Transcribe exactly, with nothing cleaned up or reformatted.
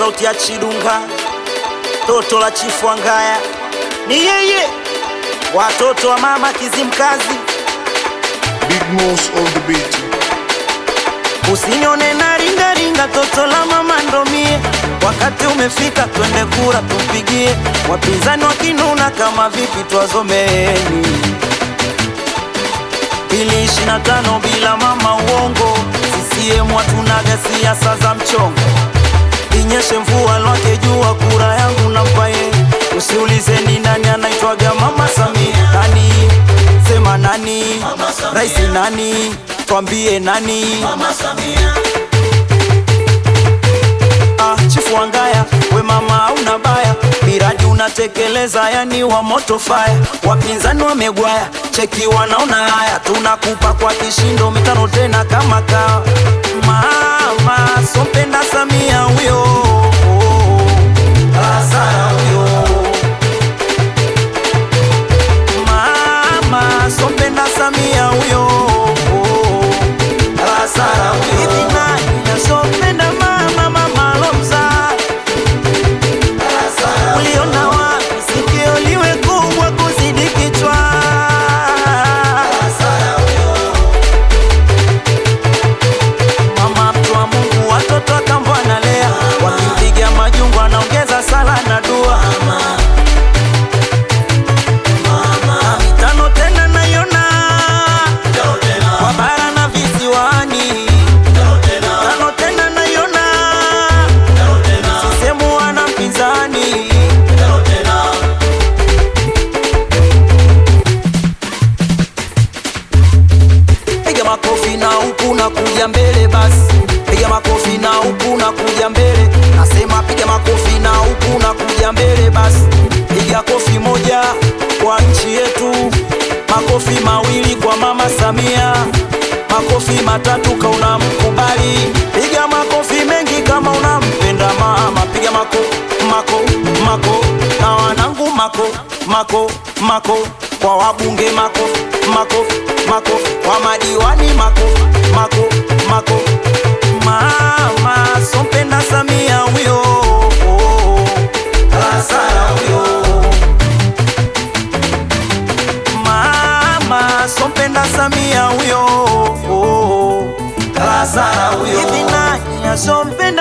sauti ya Chidunga, toto la Chifu Angaya, ni yeye, watoto wa mama Kizimkazi. Big Mouse on the beat. Usinione na ringa ringa, toto la mama ndo mie. Wakati umefika twende kura tupigie, wapinzani wakinuna kama vipi tuwazomeni. Pili ishirini na tano bila mama uongo, C C M watunaga siasa za mchongo. Inyeshe mvua lwake jua, kura yangu nampa yeye. Usiulize ni nani anaitwaga mama Samia. Nani? Sema nani? Rais nani? Twambie nani? Mama Samia. Ah, Chifu Angaya, we mama hauna baya, miradi unatekeleza yani wa moto fire. Wapinzani wamegwaya, cheki wanaona haya, tunakupa kwa kishindo mitano tena kama kawa. Mama sompenda Samia huyo, Lazara huyo. Mama sompenda Samia huyo, Lazara huyo. Hivi nani sompenda mama mama lomza? Uliona wapi sikio liwe kubwa kuzidi kichwa? Lazara huyo. Mama mtu wa Mungu, watoto akambo analea, wakimpiga majungu anaongeza sala na dua. Mama mitano tena naiona kwa bara na visiwani. Mitano tena naiona sisemu wana mpinzani. Piga makofi na huku na kuja mbele basi. Piga makofi na huku na kuja mbele. Nasema piga makofi na huku na kuja mbele basi. Piga kofi moja kwa nchi yetu, makofi mawili kwa mama Samia, makofi matatu kama unamkubali. Piga makofi mengi kama unampenda mama. Piga mako mako mako na wanangu mako mako mako, kwa wabunge mako mako mako, kwa madiwani mako mako mako. Mama sompenda Samia huyo, Lazara huyo. Mama sompenda Samia huyo, Lazara huyo. Hivi nani asompenda